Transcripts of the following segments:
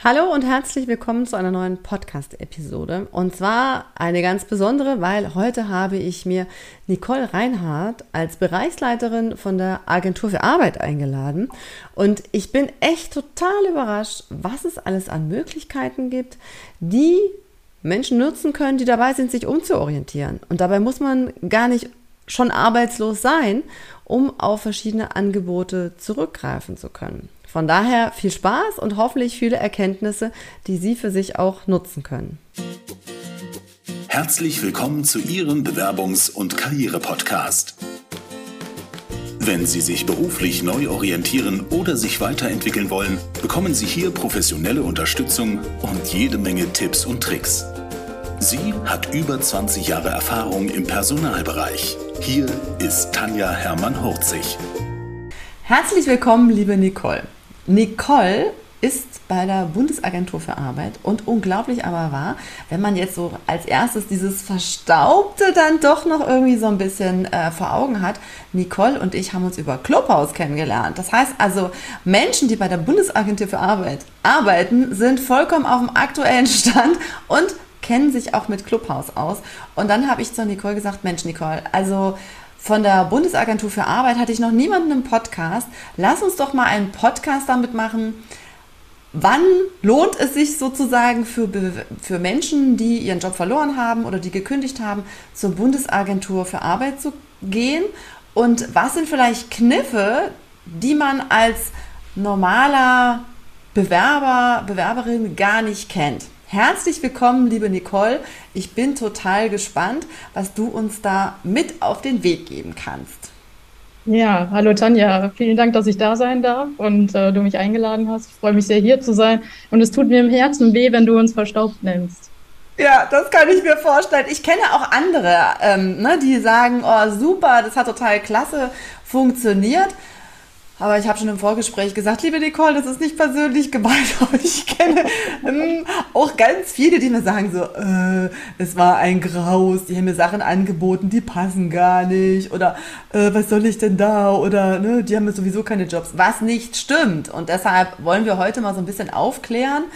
Hallo und herzlich willkommen zu einer neuen Podcast-Episode. Und zwar eine ganz besondere, weil heute habe ich mir Nicole Reinhardt als Bereichsleiterin von der Agentur für Arbeit eingeladen. Und ich bin echt total überrascht, was es alles an Möglichkeiten gibt, die Menschen nutzen können, die dabei sind, sich umzuorientieren. Und dabei muss man gar nicht schon arbeitslos sein, um auf verschiedene Angebote zurückgreifen zu können. Von daher viel Spaß und hoffentlich viele Erkenntnisse, die Sie für sich auch nutzen können. Herzlich willkommen zu Ihrem Bewerbungs- und Karriere-Podcast. Wenn Sie sich beruflich neu orientieren oder sich weiterentwickeln wollen, bekommen Sie hier professionelle Unterstützung und jede Menge Tipps und Tricks. Sie hat über 20 Jahre Erfahrung im Personalbereich. Hier ist Tanja Hermann-Hurzig. Herzlich willkommen, liebe Nicole. Nicole ist bei der Bundesagentur für Arbeit und unglaublich aber wahr, wenn man jetzt so als erstes dieses Verstaubte dann doch noch irgendwie so ein bisschen vor Augen hat. Nicole und ich haben uns über Clubhouse kennengelernt. Das heißt also, Menschen, die bei der Bundesagentur für Arbeit arbeiten, sind vollkommen auf dem aktuellen Stand und kennen sich auch mit Clubhouse aus. Und dann habe ich zu Nicole gesagt, Mensch Nicole, also von der Bundesagentur für Arbeit hatte ich noch niemanden im Podcast. Lass uns doch mal einen Podcast damit machen. Wann lohnt es sich sozusagen für Menschen, die ihren Job verloren haben oder die gekündigt haben, zur Bundesagentur für Arbeit zu gehen? Und was sind vielleicht Kniffe, die man als normaler Bewerber, Bewerberin gar nicht kennt? Herzlich willkommen, liebe Nicole. Ich bin total gespannt, was du uns da mit auf den Weg geben kannst. Ja, hallo Tanja. Vielen Dank, dass ich da sein darf und du mich eingeladen hast. Ich freue mich sehr, hier zu sein. Und es tut mir im Herzen weh, wenn du uns verstaubt nennst. Ja, das kann ich mir vorstellen. Ich kenne auch andere, die sagen, oh super, das hat total klasse funktioniert. Aber ich habe schon im Vorgespräch gesagt, liebe Nicole, das ist nicht persönlich gemeint, aber ich kenne auch ganz viele, die mir sagen so, es war ein Graus, die haben mir Sachen angeboten, die passen gar nicht oder was soll ich denn da oder die haben mir sowieso keine Jobs, was nicht stimmt. Und deshalb wollen wir heute mal so ein bisschen aufklären.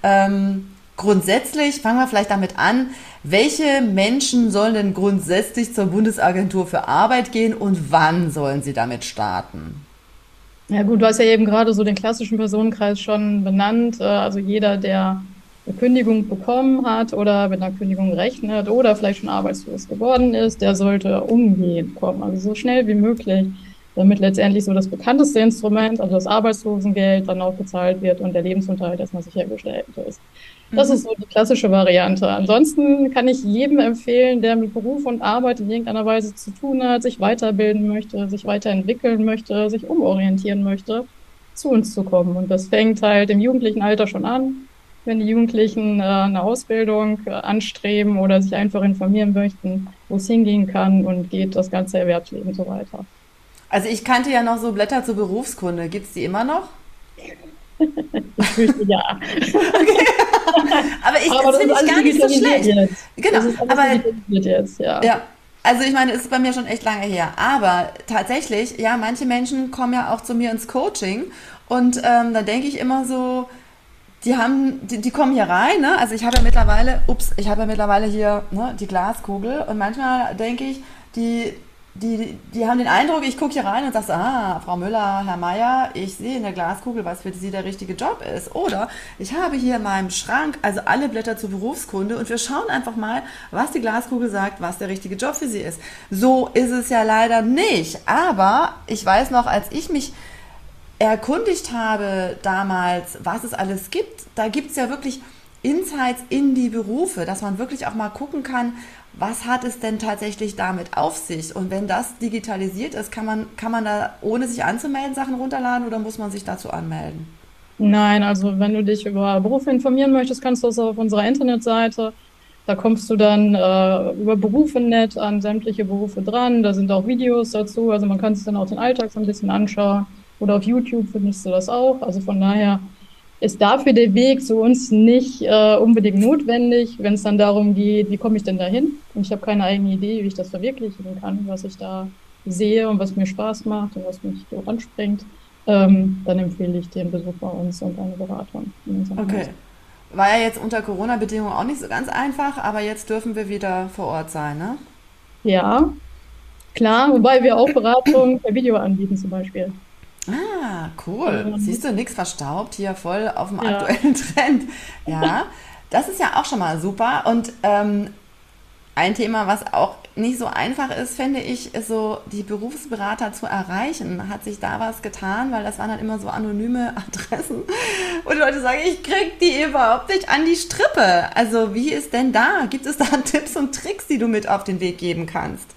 Grundsätzlich fangen wir vielleicht damit an, welche Menschen sollen denn grundsätzlich zur Bundesagentur für Arbeit gehen und wann sollen sie damit starten? Ja gut, du hast ja eben gerade so den klassischen Personenkreis schon benannt. Also jeder, der eine Kündigung bekommen hat oder mit einer Kündigung rechnet oder vielleicht schon arbeitslos geworden ist, der sollte umgehend kommen, also so schnell wie möglich, damit letztendlich so das bekannteste Instrument, also das Arbeitslosengeld, dann auch bezahlt wird und der Lebensunterhalt erstmal sichergestellt ist. Das ist so die klassische Variante. Ansonsten kann ich jedem empfehlen, der mit Beruf und Arbeit in irgendeiner Weise zu tun hat, sich weiterbilden möchte, sich weiterentwickeln möchte, sich umorientieren möchte, zu uns zu kommen. Und das fängt halt im jugendlichen Alter schon an, wenn die Jugendlichen eine Ausbildung anstreben oder sich einfach informieren möchten, wo es hingehen kann und geht das ganze Erwerbsleben so weiter. Also ich kannte ja noch so Blätter zur Berufskunde. Gibt es die immer noch? Ich fürchte ja. Okay. Aber das finde ich gar nicht so schlecht. Jetzt. Genau, Das ist alles digitalisiert jetzt, ja. Ja, also ich meine, es ist bei mir schon echt lange her. Aber tatsächlich, ja, manche Menschen kommen ja auch zu mir ins Coaching und da denke ich immer so, die kommen hier rein, ne? Also ich habe ja mittlerweile hier die Glaskugel und manchmal denke ich, die haben den Eindruck, ich gucke hier rein und sage, Frau Müller, Herr Meier, ich sehe in der Glaskugel, was für Sie der richtige Job ist. Oder ich habe hier in meinem Schrank also alle Blätter zur Berufskunde und wir schauen einfach mal, was die Glaskugel sagt, was der richtige Job für Sie ist. So ist es ja leider nicht. Aber ich weiß noch, als ich mich erkundigt habe damals, was es alles gibt, da gibt es ja wirklich Insights in die Berufe, dass man wirklich auch mal gucken kann, was hat es denn tatsächlich damit auf sich? Und wenn das digitalisiert ist, kann man da, ohne sich anzumelden, Sachen runterladen oder muss man sich dazu anmelden? Nein, also wenn du dich über Berufe informieren möchtest, kannst du das auf unserer Internetseite. Da kommst du dann über Berufe.net an sämtliche Berufe dran. Da sind auch Videos dazu. Also man kann sich dann auch den Alltag so ein bisschen anschauen. Oder auf YouTube findest du das auch. Also von daher ist dafür der Weg zu uns nicht unbedingt notwendig, wenn es dann darum geht, wie komme ich denn dahin? Und ich habe keine eigene Idee, wie ich das verwirklichen kann, was ich da sehe und was mir Spaß macht und was mich so anspringt. dann empfehle ich den Besuch bei uns und eine Beratung in unserem Okay. Haus. War ja jetzt unter Corona-Bedingungen auch nicht so ganz einfach, aber jetzt dürfen wir wieder vor Ort sein, ne? Ja, klar, wobei wir auch Beratung per Video anbieten zum Beispiel. Ah, Also cool. man Siehst muss, du, nix verstaubt, hier voll auf dem ja, aktuellen Trend. Ja, das ist ja auch schon mal super. Und ein Thema, was auch nicht so einfach ist, finde ich, ist so, die Berufsberater zu erreichen. Hat sich da was getan? Weil das waren dann immer so anonyme Adressen. Und die Leute sagen, ich krieg die überhaupt nicht an die Strippe. Also wie ist denn da? Gibt es da Tipps und Tricks, die du mit auf den Weg geben kannst?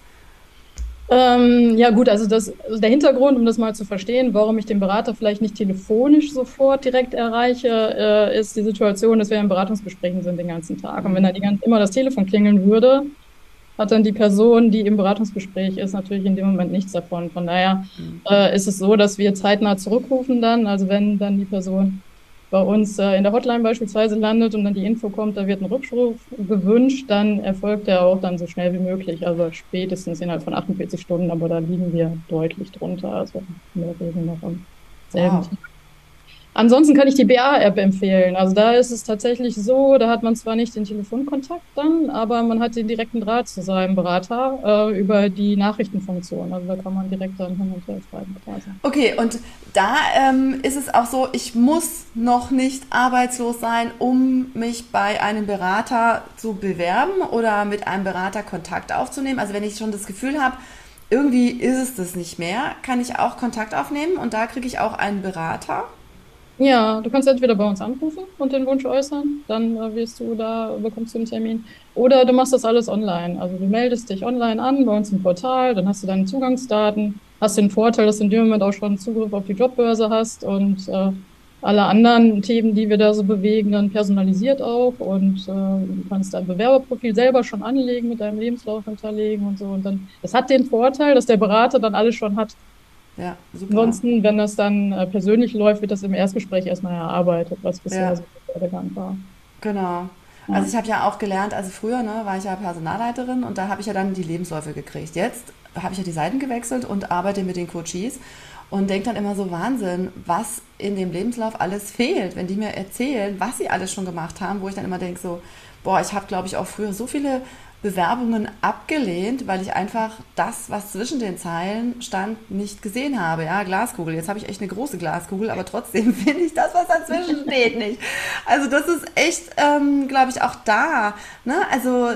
ja gut, also der Hintergrund, um das mal zu verstehen, warum ich den Berater vielleicht nicht telefonisch sofort direkt erreiche, ist die Situation, dass wir in Beratungsgesprächen sind den ganzen Tag. Und wenn da immer das Telefon klingeln würde, hat dann die Person, die im Beratungsgespräch ist, natürlich in dem Moment nichts davon. Von daher ist es so, dass wir zeitnah zurückrufen dann. Also wenn dann die Person bei uns in der Hotline beispielsweise landet und dann die Info kommt, da wird ein Rückruf gewünscht, dann erfolgt der auch dann so schnell wie möglich. Also spätestens innerhalb von 48 Stunden, aber da liegen wir deutlich drunter. Also in der Regel noch am selben Wow. Tag. Ansonsten kann ich die BA-App empfehlen. Also da ist es tatsächlich so, da hat man zwar nicht den Telefonkontakt dann, aber man hat den direkten Draht zu seinem Berater über die Nachrichtenfunktion. Also da kann man direkt dann hin und her schreiben quasi. Okay, und da ist es auch so, ich muss noch nicht arbeitslos sein, um mich bei einem Berater zu bewerben oder mit einem Berater Kontakt aufzunehmen. Also wenn ich schon das Gefühl habe, irgendwie ist es das nicht mehr, kann ich auch Kontakt aufnehmen und da kriege ich auch einen Berater. Ja, du kannst entweder bei uns anrufen und den Wunsch äußern, dann bekommst du einen Termin. Oder du machst das alles online. Also du meldest dich online an bei uns im Portal, dann hast du deine Zugangsdaten, hast den Vorteil, dass du in dem Moment auch schon Zugriff auf die Jobbörse hast und alle anderen Themen, die wir da so bewegen, dann personalisiert auch und du kannst dein Bewerberprofil selber schon anlegen, mit deinem Lebenslauf hinterlegen und so. Und dann, das hat den Vorteil, dass der Berater dann alles schon hat. Ja, super. Ansonsten, wenn das dann persönlich läuft, wird das im Erstgespräch erstmal erarbeitet, was bisher Ja, so der Gang war. genau. Also Ja. ich habe ja auch gelernt, also früher ne, war ich ja Personalleiterin und da habe ich ja dann die Lebensläufe gekriegt. Jetzt habe ich ja die Seiten gewechselt und arbeite mit den Coaches und denke dann immer so, Wahnsinn, was in dem Lebenslauf alles fehlt, wenn die mir erzählen, was sie alles schon gemacht haben, wo ich dann immer denke so, boah, ich habe glaube ich auch früher so viele Bewerbungen abgelehnt, weil ich einfach das, was zwischen den Zeilen stand, nicht gesehen habe. Ja, Glaskugel. Jetzt habe ich echt eine große Glaskugel, aber trotzdem finde ich das, was dazwischen steht, nicht. Also das ist echt, glaube ich, auch da. Ne? Also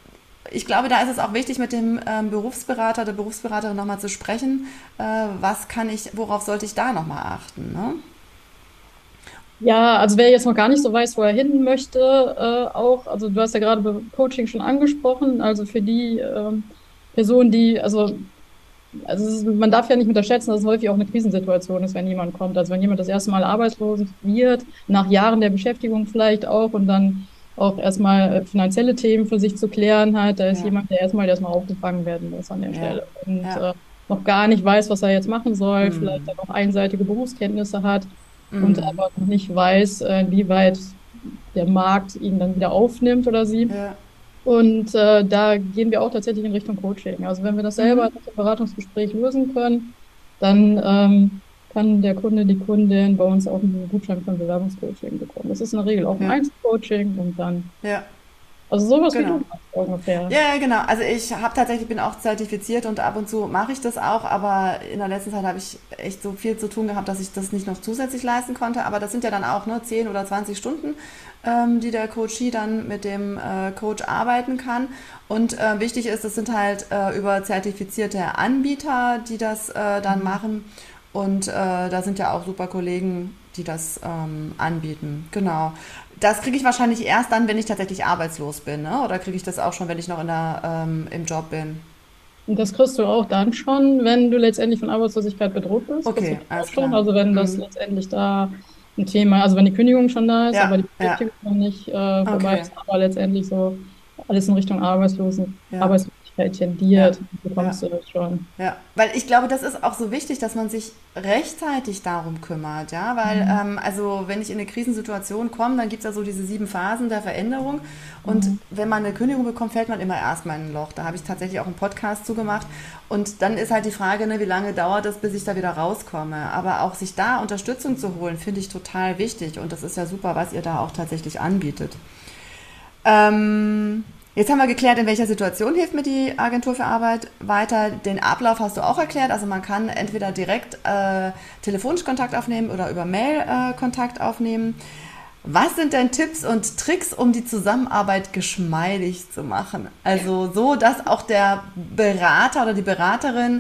ich glaube, da ist es auch wichtig, mit dem Berufsberater, der Berufsberaterin nochmal zu sprechen. Worauf sollte ich da nochmal achten? Ne? Ja, also wer jetzt noch gar nicht so weiß, wo er hin möchte, also du hast ja gerade Coaching schon angesprochen, also für die Personen, man darf ja nicht unterschätzen, dass es häufig auch eine Krisensituation ist, wenn jemand kommt. Also wenn jemand das erste Mal arbeitslos wird, nach Jahren der Beschäftigung vielleicht auch und dann auch erstmal finanzielle Themen für sich zu klären hat, da ist Ja, jemand, der erstmal aufgefangen werden muss an der ja, Stelle und ja. noch gar nicht weiß, was er jetzt machen soll, vielleicht Hm. dann auch einseitige Berufskenntnisse hat und aber noch nicht weiß, inwieweit der Markt ihn dann wieder aufnimmt oder sie. Ja. Und da gehen wir auch tatsächlich in Richtung Coaching. Also wenn wir das selber Mhm. nach dem Beratungsgespräch lösen können, dann kann der Kunde, die Kundin bei uns auch einen Gutschein für ein Bewerbungscoaching bekommen. Das ist in der Regel auch ein Ja, Einzelcoaching und dann, ja, also sowas wie du genau. machst ungefähr. Ja, ja, genau. Also bin auch zertifiziert und ab und zu mache ich das auch, aber in der letzten Zeit habe ich echt so viel zu tun gehabt, dass ich das nicht noch zusätzlich leisten konnte. Aber das sind ja dann auch ne, 10 oder 20 Stunden, die der Coachee dann mit dem Coach arbeiten kann. Und wichtig ist, das sind halt über zertifizierte Anbieter, die das dann machen. Und da sind ja auch super Kollegen, die das anbieten. Genau. Das kriege ich wahrscheinlich erst dann, wenn ich tatsächlich arbeitslos bin, ne? Oder kriege ich das auch schon, wenn ich noch im Job bin? Und das kriegst du auch dann schon, wenn du letztendlich von Arbeitslosigkeit bedroht bist. Kriegst du Okay, das auch alles schon. klar. Also wenn das Mhm. letztendlich da ein Thema, also wenn die Kündigung schon da ist, aber Ja, die ja, Beschäftigung noch nicht vorbei okay, ist, aber letztendlich so alles in Richtung ja. Arbeitslosigkeit tendiert, bekommst du das schon. Ja, weil ich glaube, das ist auch so wichtig, dass man sich rechtzeitig darum kümmert, ja, weil also wenn ich in eine Krisensituation komme, dann gibt es ja so diese 7 Phasen der Veränderung und wenn man eine Kündigung bekommt, fällt man immer erstmal in ein Loch. Da habe ich tatsächlich auch einen Podcast zugemacht und dann ist halt die Frage, ne, wie lange dauert es, bis ich da wieder rauskomme, aber auch sich da Unterstützung zu holen, finde ich total wichtig und das ist ja super, was ihr da auch tatsächlich anbietet. Jetzt haben wir geklärt, in welcher Situation hilft mir die Agentur für Arbeit weiter. Den Ablauf hast du auch erklärt. Also man kann entweder direkt telefonisch Kontakt aufnehmen oder über Mail Kontakt aufnehmen. Was sind denn Tipps und Tricks, um die Zusammenarbeit geschmeidig zu machen? Also so, dass auch der Berater oder die Beraterin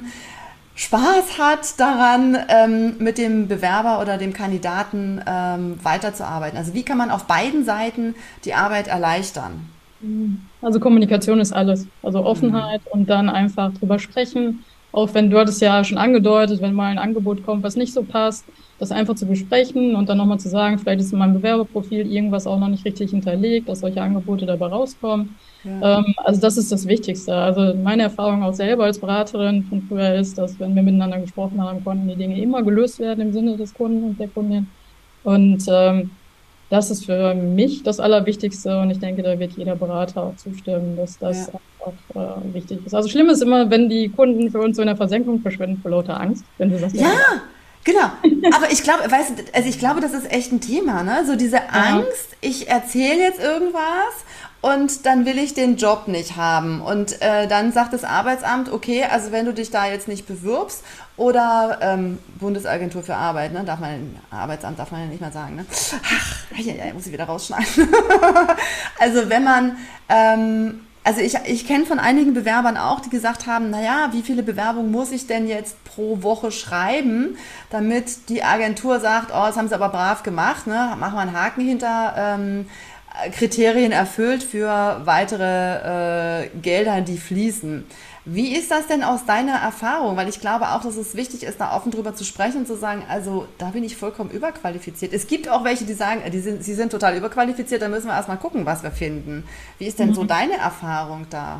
Spaß hat daran, mit dem Bewerber oder dem Kandidaten weiterzuarbeiten. Also wie kann man auf beiden Seiten die Arbeit erleichtern? Also Kommunikation ist alles. Also Offenheit und dann einfach drüber sprechen. Auch wenn du hattest ja schon angedeutet, wenn mal ein Angebot kommt, was nicht so passt, das einfach zu besprechen und dann nochmal zu sagen, vielleicht ist in meinem Bewerberprofil irgendwas auch noch nicht richtig hinterlegt, dass solche Angebote dabei rauskommen. Ja. Also das ist das Wichtigste. Also meine Erfahrung auch selber als Beraterin von früher ist, dass wenn wir miteinander gesprochen haben, konnten die Dinge immer gelöst werden im Sinne des Kunden und der Kundin. Und das ist für mich das Allerwichtigste und ich denke, da wird jeder Berater auch zustimmen, dass das Ja. einfach wichtig ist. Also schlimm ist immer, wenn die Kunden für uns so in der Versenkung verschwinden vor lauter Angst, wenn du sagst, Ja, genau. Aber ich glaube, weißt du, also ich glaube, das ist echt ein Thema, ne? So diese ja, Angst, ich erzähle jetzt irgendwas und dann will ich den Job nicht haben. Und dann sagt das Arbeitsamt, okay, also wenn du dich da jetzt nicht bewirbst oder Bundesagentur für Arbeit, ne? Arbeitsamt darf man ja nicht mehr sagen, ne? Ach, ja, muss ich wieder rausschneiden. Also wenn man also ich kenne von einigen Bewerbern auch, die gesagt haben, naja, wie viele Bewerbungen muss ich denn jetzt pro Woche schreiben, damit die Agentur sagt, oh, das haben sie aber brav gemacht, ne? Machen wir einen Haken hinter, Kriterien erfüllt für weitere Gelder, die fließen. Wie ist das denn aus deiner Erfahrung? Weil ich glaube auch, dass es wichtig ist, da offen drüber zu sprechen und zu sagen, also da bin ich vollkommen überqualifiziert. Es gibt auch welche, die sagen, sie sind total überqualifiziert, da müssen wir erstmal gucken, was wir finden. Wie ist denn so deine Erfahrung da?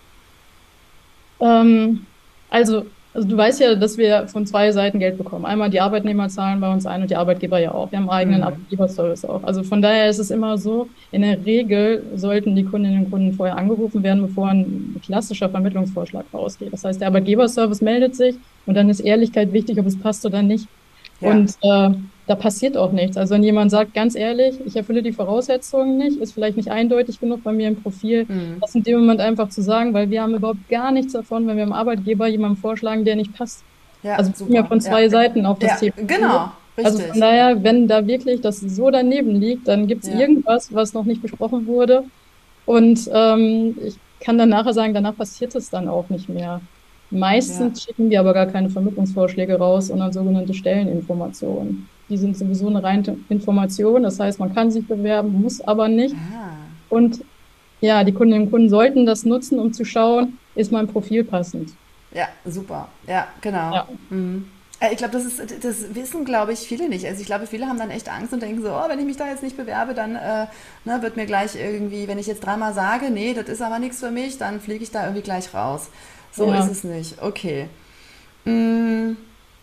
Ähm, also, also du weißt ja, dass wir von 2 Seiten Geld bekommen. Einmal die Arbeitnehmer zahlen bei uns ein und die Arbeitgeber ja auch. Wir haben einen eigenen Arbeitgeberservice auch. Also von daher ist es immer so, in der Regel sollten die Kundinnen und Kunden vorher angerufen werden, bevor ein klassischer Vermittlungsvorschlag rausgeht. Das heißt, der Arbeitgeberservice meldet sich und dann ist Ehrlichkeit wichtig, ob es passt oder nicht. Ja, Und da passiert auch nichts. Also wenn jemand sagt, ganz ehrlich, ich erfülle die Voraussetzungen nicht, ist vielleicht nicht eindeutig genug bei mir im Profil, das in dem Moment einfach zu sagen, weil wir haben überhaupt gar nichts davon, wenn wir dem Arbeitgeber jemandem vorschlagen, der nicht passt. ja, Also wir kommen ja super. von Ja, 2 Seiten auf das ja, Thema. genau, Also von richtig. daher, wenn da wirklich das so daneben liegt, dann gibt es Ja, irgendwas, was noch nicht besprochen wurde. Und ich kann dann nachher sagen, danach passiert es dann auch nicht mehr. ja. Meistens schicken wir aber gar keine Vermittlungsvorschläge raus, sondern sogenannte Stelleninformationen. Die sind sowieso eine reine Information. Das heißt, man kann sich bewerben, muss aber nicht. Ah. Und ja, die Kundinnen und Kunden sollten das nutzen, um zu schauen, ist mein Profil passend. Ja, super. Ja, genau. Ja, Ich glaube, das wissen, glaube ich, viele nicht. Also ich glaube, viele haben dann echt Angst und denken so, oh, wenn ich mich da jetzt nicht bewerbe, dann ne, wird mir gleich irgendwie, wenn ich jetzt 3-mal sage, nee, das ist aber nichts für mich, dann fliege ich da irgendwie gleich raus. So ist ja. es nicht. Okay. Mm,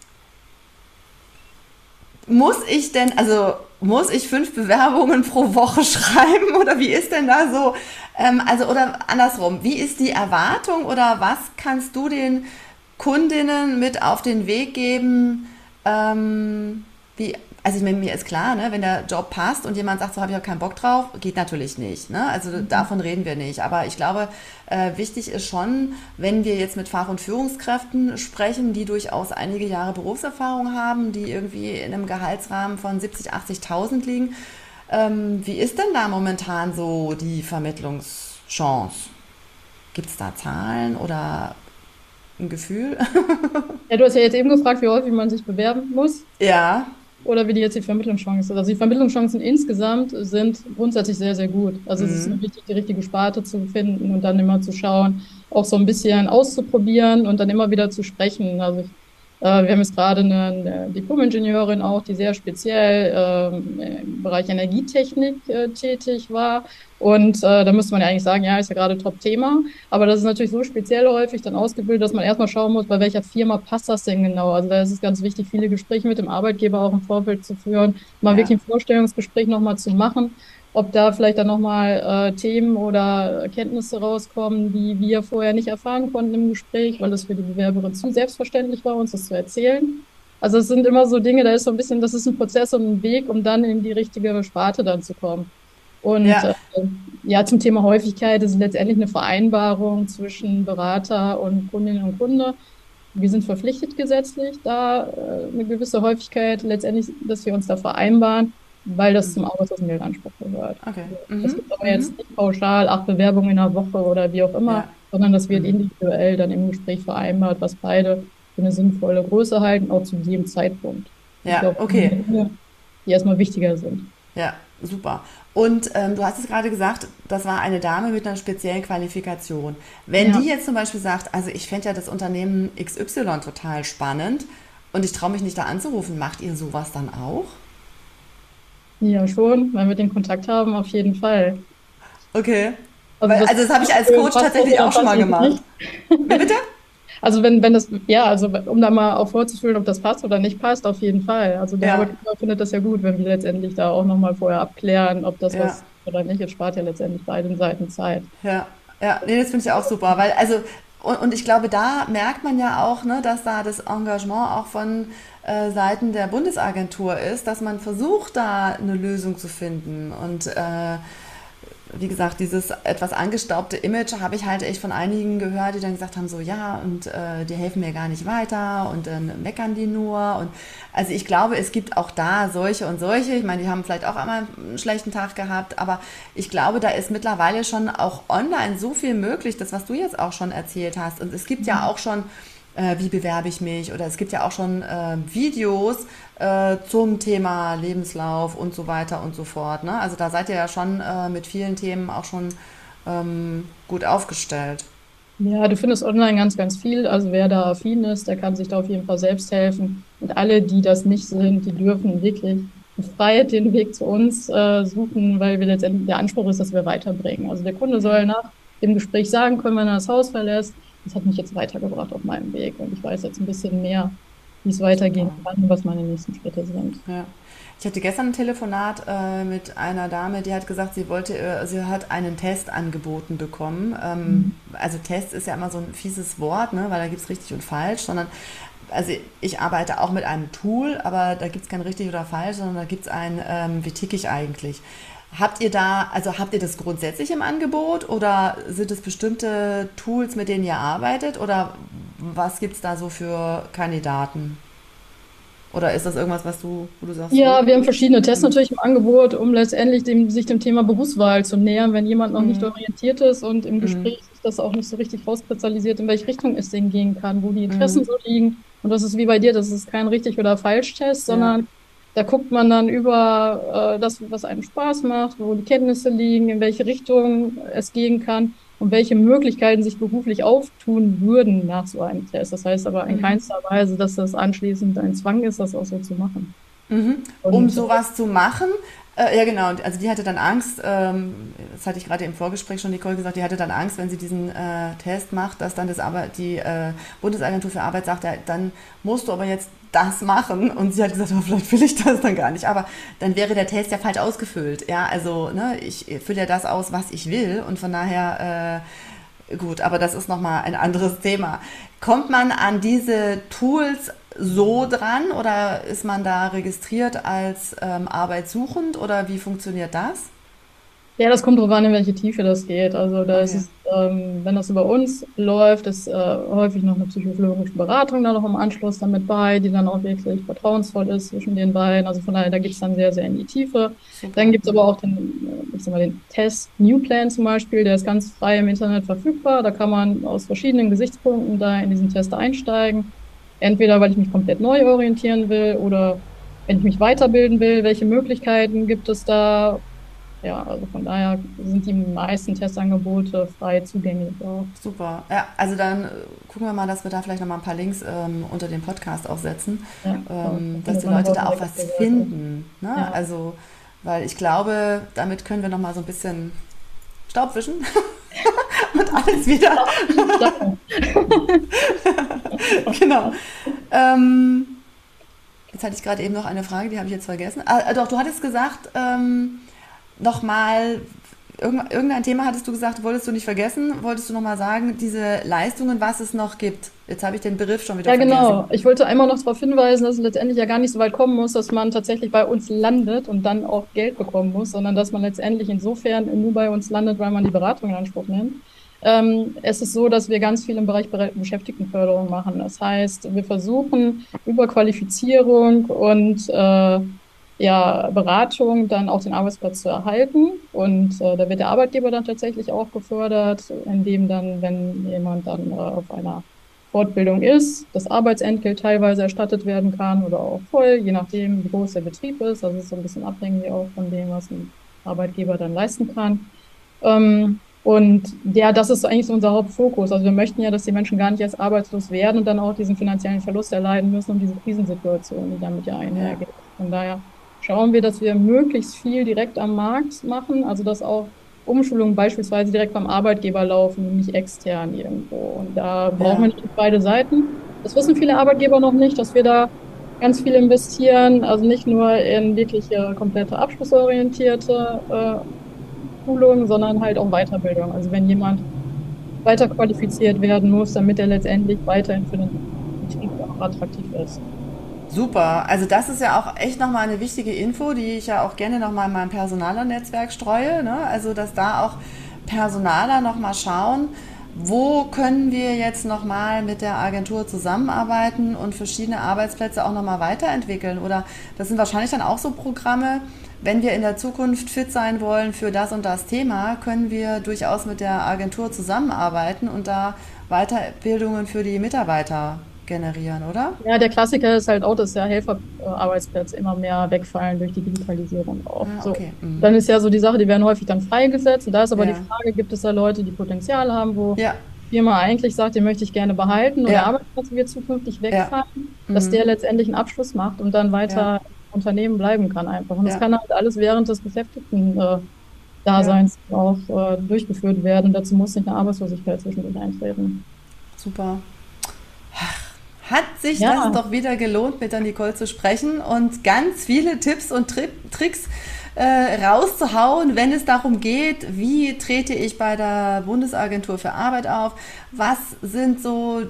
muss ich 5 Bewerbungen pro Woche schreiben oder wie ist denn da so, also oder andersrum, wie ist die Erwartung oder was kannst du den Kundinnen mit auf den Weg geben, wie, also ich meine, mir ist klar, ne, wenn der Job passt und jemand sagt, so habe ich auch keinen Bock drauf, geht natürlich nicht. Ne? Also davon reden wir nicht. Aber ich glaube, wichtig ist schon, wenn wir jetzt mit Fach- und Führungskräften sprechen, die durchaus einige Jahre Berufserfahrung haben, die irgendwie in einem Gehaltsrahmen von 70.000, 80.000 liegen. Wie ist denn da momentan so die Vermittlungschance? Gibt es da Zahlen oder ein Gefühl? Ja, du hast ja jetzt eben gefragt, wie häufig man sich bewerben muss. Ja. Oder wie die jetzt die Vermittlungschancen. Also die Vermittlungschancen insgesamt sind grundsätzlich sehr, sehr gut. Also es ist nur wichtig, die richtige Sparte zu finden und dann immer zu schauen, auch so ein bisschen auszuprobieren und dann immer wieder zu sprechen. Also wir haben jetzt gerade eine Diplom-Ingenieurin auch, die sehr speziell im Bereich Energietechnik tätig war. Und da müsste man ja eigentlich sagen, ja, ist ja gerade Top-Thema. Aber das ist natürlich so speziell häufig dann ausgebildet, dass man erstmal schauen muss, bei welcher Firma passt das denn genau. Also da ist es ganz wichtig, viele Gespräche mit dem Arbeitgeber auch im Vorfeld zu führen, mal Ja, wirklich ein Vorstellungsgespräch nochmal zu machen, ob da vielleicht dann nochmal Themen oder Kenntnisse rauskommen, die wir vorher nicht erfahren konnten im Gespräch, weil es für die Bewerberin zu selbstverständlich war, uns das zu erzählen. Also es sind immer so Dinge, da ist so ein bisschen, das ist ein Prozess und ein Weg, um dann in die richtige Sparte dann zu kommen. Und ja, ja, zum Thema Häufigkeit ist es letztendlich eine Vereinbarung zwischen Berater und Kundinnen und Kunde. Wir sind verpflichtet gesetzlich, da eine gewisse Häufigkeit letztendlich, dass wir uns da vereinbaren, weil das zum Arbeitslosengeldanspruch gehört. okay. Das Mhm. gibt aber Mhm. jetzt nicht pauschal 8 Bewerbungen in einer Woche oder wie auch immer, Ja. sondern das wird Mhm. individuell dann im Gespräch vereinbart, was beide für eine sinnvolle Größe halten, auch zu jedem Zeitpunkt. Ich Ja, glaube, das sind okay. Dinge, die erstmal wichtiger sind. Ja, super. Und du hast es gerade gesagt, das war eine Dame mit einer speziellen Qualifikation. Wenn die Ja. jetzt zum Beispiel sagt, also ich fände ja das Unternehmen XY total spannend und ich traue mich nicht da anzurufen, macht ihr sowas dann auch? Ja, schon, wenn wir den Kontakt haben, auf jeden Fall. Okay. Also Weil, das also das habe ich als Coach passt das tatsächlich oder auch schon passt mal das gemacht. nicht. Wie bitte? Also wenn das, ja, also um da mal auch vorzufühlen, ob das passt oder nicht passt, auf jeden Fall. Also der Ja, Arbeitgeber findet das ja gut, wenn wir letztendlich da auch nochmal vorher abklären, ob das ja. was oder nicht. Es spart ja letztendlich beiden Seiten Zeit. Ja, ja, nee, das finde ich auch super, weil also und ich glaube, da merkt man ja auch, ne, dass da das Engagement auch von Seiten der Bundesagentur ist, dass man versucht, da eine Lösung zu finden. Und wie gesagt, dieses etwas angestaubte Image habe ich halt echt von einigen gehört, die dann gesagt haben, so ja, und die helfen mir gar nicht weiter und dann meckern die nur. Und also ich glaube, es gibt auch da solche und solche. Ich meine, die haben vielleicht auch einmal einen schlechten Tag gehabt, aber ich glaube, da ist mittlerweile schon auch online so viel möglich, das, was du jetzt auch schon erzählt hast. Und es gibt ja auch schon wie bewerbe ich mich oder es gibt ja auch schon Videos zum Thema Lebenslauf und so weiter und so fort. Ne? Also da seid ihr ja schon mit vielen Themen auch schon gut aufgestellt. Ja, du findest online ganz, ganz viel. Also wer da affin ist, der kann sich da auf jeden Fall selbst helfen. Und alle, die das nicht sind, die dürfen wirklich frei den Weg zu uns suchen, weil wir letztendlich der Anspruch ist, dass wir weiterbringen. Also der Kunde Ja, soll nach dem Gespräch sagen können, wenn er das Haus verlässt, das hat mich jetzt weitergebracht auf meinem Weg und ich weiß jetzt ein bisschen mehr, wie es weitergehen super. kann und was meine nächsten Schritte sind. Ja. Ich hatte gestern ein Telefonat mit einer Dame, die hat gesagt, sie hat einen Test angeboten bekommen. Mhm. Also Test ist ja immer so ein fieses Wort, ne, weil da gibt es richtig und falsch, sondern also ich arbeite auch mit einem Tool, aber da gibt es kein richtig oder falsch, sondern da gibt es ein, wie ticke ich eigentlich. Habt ihr das grundsätzlich im Angebot oder sind es bestimmte Tools, mit denen ihr arbeitet oder was gibt es da so für Kandidaten? Oder ist das irgendwas, wo du sagst, Ja, wir haben verschiedene Tests natürlich im Angebot, um letztendlich sich dem Thema Berufswahl zu nähern, wenn jemand noch nicht orientiert ist und im Gespräch sich das auch nicht so richtig rauskristallisiert, in welche Richtung es denn gehen kann, wo die Interessen so liegen. Und das ist wie bei dir, das ist kein richtig oder falsch Test, ja, sondern da guckt man dann über das, was einem Spaß macht, wo die Kenntnisse liegen, in welche Richtung es gehen kann und welche Möglichkeiten sich beruflich auftun würden nach so einem Test. Das heißt aber in keinster Weise, dass das anschließend ein Zwang ist, das auch so zu machen. um Und sowas zu machen. Ja, genau. Also die hatte dann Angst, das hatte ich gerade im Vorgespräch schon Nicole gesagt, die hatte dann Angst, wenn sie diesen Test macht, dass dann die Bundesagentur für Arbeit sagt, ja, dann musst du aber jetzt das machen. Und sie hat gesagt, oh, vielleicht will ich das dann gar nicht. Aber dann wäre der Test ja falsch ausgefüllt. Ja, also ne, ich fülle ja das aus, was ich will. Und von daher gut, aber das ist nochmal ein anderes Thema. Kommt man an diese Tools so dran oder ist man da registriert als arbeitssuchend oder wie funktioniert das? ja, das kommt drauf an, in welche Tiefe das geht. Also da ist Okay. es, wenn das über uns läuft, ist häufig noch eine psychologische Beratung da noch im Anschluss damit bei, die dann auch wirklich vertrauensvoll ist zwischen den beiden. Also von daher, da geht es dann sehr, sehr in die Tiefe. Super. Dann gibt es aber auch ich sag mal, den Test New Plan zum Beispiel, der ist ganz frei im Internet verfügbar. Da kann man aus verschiedenen Gesichtspunkten da in diesen Test einsteigen. Entweder, weil ich mich komplett neu orientieren will oder wenn ich mich weiterbilden will, welche Möglichkeiten gibt es da? Ja, also von daher sind die meisten Testangebote frei zugänglich auch. Super. Ja, also dann gucken wir mal, dass wir da vielleicht nochmal ein paar Links unter dem Podcast auch setzen, Ja, dass findet die man Leute auch da auch direkt auf was der Seite. finden. Ne? Ja, Also, weil ich glaube, damit können wir nochmal so ein bisschen Staubwischen und alles wieder. Genau. Jetzt hatte ich gerade eben noch eine Frage, die habe ich jetzt vergessen. Doch, du hattest gesagt, nochmal, irgendein Thema hattest du gesagt, wolltest du nicht vergessen, wolltest du nochmal sagen, diese Leistungen, was es noch gibt. Jetzt habe ich den Begriff schon wieder vergessen. Ja, genau. Ich wollte einmal noch darauf hinweisen, dass es letztendlich ja gar nicht so weit kommen muss, dass man tatsächlich bei uns landet und dann auch Geld bekommen muss, sondern dass man letztendlich insofern nur bei uns landet, weil man die Beratung in Anspruch nimmt. Es ist so, dass wir ganz viel im Bereich Beschäftigtenförderung machen. Das heißt, wir versuchen über Qualifizierung und Beratung dann auch den Arbeitsplatz zu erhalten. Und da wird der Arbeitgeber dann tatsächlich auch gefördert, indem dann, wenn jemand dann auf einer Fortbildung ist, das Arbeitsentgelt teilweise erstattet werden kann oder auch voll, je nachdem, wie groß der Betrieb ist. Also es ist so ein bisschen abhängig auch von dem, was ein Arbeitgeber dann leisten kann. Und ja, das ist eigentlich so unser Hauptfokus. Also wir möchten ja, dass die Menschen gar nicht erst arbeitslos werden und dann auch diesen finanziellen Verlust erleiden müssen und diese Krisensituation, die damit ja einhergeht. Von daher schauen wir, dass wir möglichst viel direkt am Markt machen, also dass auch Umschulungen beispielsweise direkt beim Arbeitgeber laufen und nicht extern irgendwo. Und da brauchen wir natürlich beide Seiten. Das wissen viele Arbeitgeber noch nicht, dass wir da ganz viel investieren, also nicht nur in wirkliche komplette abschlussorientierte Schulung, sondern halt auch Weiterbildung. Also wenn jemand weiter qualifiziert werden muss, damit er letztendlich weiterhin für den Betrieb auch attraktiv ist. Super, also das ist ja auch echt nochmal eine wichtige Info, die ich ja auch gerne nochmal in meinem Personalernetzwerk streue, ne? Also dass da auch Personaler nochmal schauen, wo können wir jetzt nochmal mit der Agentur zusammenarbeiten und verschiedene Arbeitsplätze auch nochmal weiterentwickeln. Oder das sind wahrscheinlich dann auch so Programme, wenn wir in der Zukunft fit sein wollen für das und das Thema, können wir durchaus mit der Agentur zusammenarbeiten und da Weiterbildungen für die Mitarbeiter generieren, oder? Ja, der Klassiker ist halt auch, dass ja Helferarbeitsplätze immer mehr wegfallen durch die Digitalisierung auch. Okay. So. Dann ist ja so die Sache, die werden häufig dann freigesetzt. Und da ist aber die Frage, gibt es da Leute, die Potenzial haben, wo die Firma eigentlich sagt, den möchte ich gerne behalten und der Arbeitsplatz wird zukünftig wegfallen, dass der letztendlich einen Abschluss macht und dann weiter im Unternehmen bleiben kann einfach. Und das kann halt alles während des Beschäftigten-Daseins auch durchgeführt werden. Und dazu muss nicht eine Arbeitslosigkeit zwischendurch eintreten. Super. Hat sich das doch wieder gelohnt, mit der Nicole zu sprechen und ganz viele Tipps und Tricks rauszuhauen, wenn es darum geht, wie trete ich bei der Bundesagentur für Arbeit auf, was sind so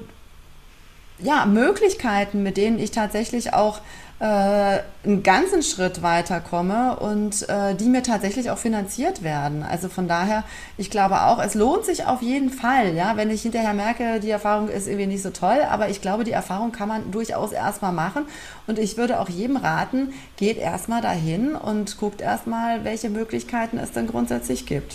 Möglichkeiten, mit denen ich tatsächlich auch einen ganzen Schritt weiterkomme und die mir tatsächlich auch finanziert werden. Also von daher, ich glaube auch, es lohnt sich auf jeden Fall, ja, wenn ich hinterher merke, die Erfahrung ist irgendwie nicht so toll, aber ich glaube, die Erfahrung kann man durchaus erstmal machen und ich würde auch jedem raten, geht erstmal dahin und guckt erstmal, welche Möglichkeiten es denn grundsätzlich gibt.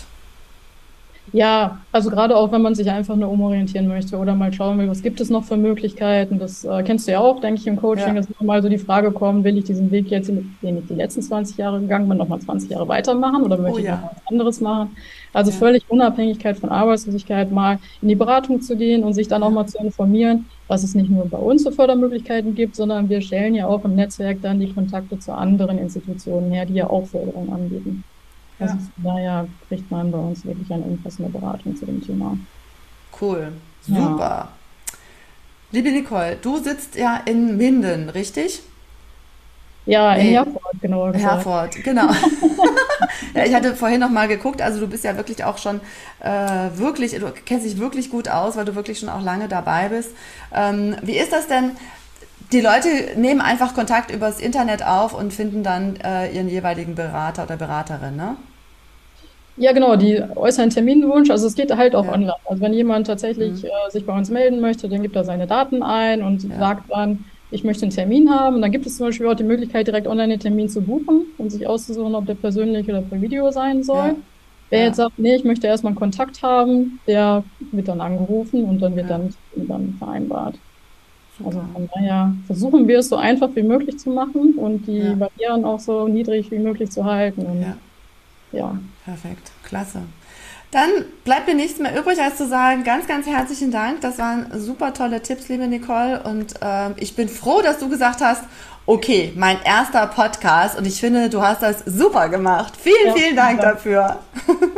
Ja, also gerade auch, wenn man sich einfach nur umorientieren möchte oder mal schauen will, was gibt es noch für Möglichkeiten. Das kennst du ja auch, denke ich, im Coaching, dass immer mal so die Frage kommt, will ich diesen Weg jetzt, den ich die letzten 20 Jahre gegangen bin, nochmal 20 Jahre weitermachen oder möchte ich noch was anderes machen? Also völlig Unabhängigkeit von Arbeitslosigkeit, mal in die Beratung zu gehen und sich dann auch mal zu informieren, was es nicht nur bei uns für Fördermöglichkeiten gibt, sondern wir stellen ja auch im Netzwerk dann die Kontakte zu anderen Institutionen her, die ja auch Förderung anbieten. Also daher kriegt man bei uns wirklich eine umfassende Beratung zu dem Thema. Cool, super. Ja. Liebe Nicole, du sitzt ja in Minden, richtig? Ja, in Herford, genau. Herford, genau. Ich hatte vorhin noch mal geguckt, also du bist ja wirklich auch schon du kennst dich wirklich gut aus, weil du wirklich schon auch lange dabei bist. Wie ist das denn? Die Leute nehmen einfach Kontakt übers Internet auf und finden dann ihren jeweiligen Berater oder Beraterin, ne? Ja, genau, die äußern Terminwunsch, also es geht halt auch online. Also wenn jemand tatsächlich sich bei uns melden möchte, dann gibt er seine Daten ein und sagt dann, ich möchte einen Termin haben. Und dann gibt es zum Beispiel auch die Möglichkeit, direkt online den Termin zu buchen und sich auszusuchen, ob der persönlich oder per Video sein soll. Wer jetzt sagt, nee, ich möchte erstmal einen Kontakt haben, der wird dann angerufen und dann wird dann vereinbart. Also von daher versuchen wir es so einfach wie möglich zu machen und die Barrieren auch so niedrig wie möglich zu halten. Und Perfekt, klasse. Dann bleibt mir nichts mehr übrig, als zu sagen, ganz, ganz herzlichen Dank. Das waren super tolle Tipps, liebe Nicole. Und ich bin froh, dass du gesagt hast, okay, mein erster Podcast. Und ich finde, du hast das super gemacht. Vielen Dank dafür.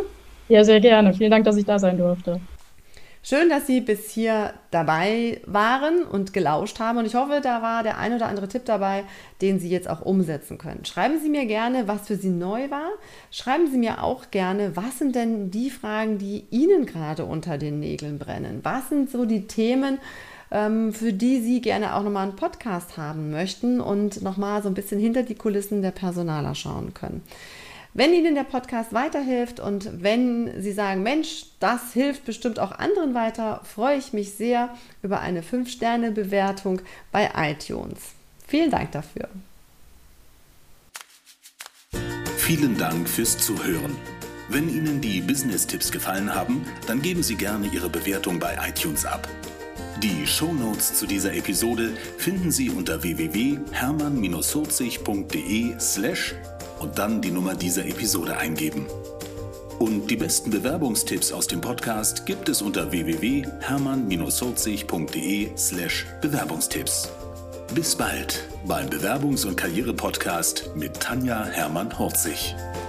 Ja, sehr gerne. Vielen Dank, dass ich da sein durfte. Schön, dass Sie bis hier dabei waren und gelauscht haben. Und ich hoffe, da war der ein oder andere Tipp dabei, den Sie jetzt auch umsetzen können. Schreiben Sie mir gerne, was für Sie neu war. Schreiben Sie mir auch gerne, was sind denn die Fragen, die Ihnen gerade unter den Nägeln brennen? Was sind so die Themen, für die Sie gerne auch nochmal einen Podcast haben möchten und nochmal so ein bisschen hinter die Kulissen der Personaler schauen können? Wenn Ihnen der Podcast weiterhilft und wenn Sie sagen, Mensch, das hilft bestimmt auch anderen weiter, freue ich mich sehr über eine 5-Sterne-Bewertung bei iTunes. Vielen Dank dafür. Vielen Dank fürs Zuhören. Wenn Ihnen die Business-Tipps gefallen haben, dann geben Sie gerne Ihre Bewertung bei iTunes ab. Die Shownotes zu dieser Episode finden Sie unter www.hermann-40.de/ und dann die Nummer dieser Episode eingeben. Und die besten Bewerbungstipps aus dem Podcast gibt es unter www.hermann-40.de/Bewerbungstipps. Bis bald beim Bewerbungs- und Karriere-Podcast mit Tanja Hermann-Horzig.